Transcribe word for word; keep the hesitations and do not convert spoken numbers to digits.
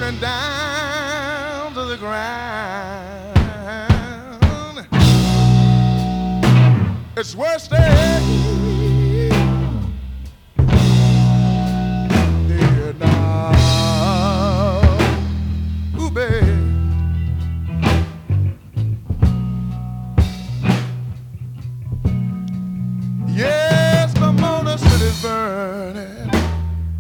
burning down to the ground. It's worse than here now. Ooh, baby. Yes, Pomona City's burning.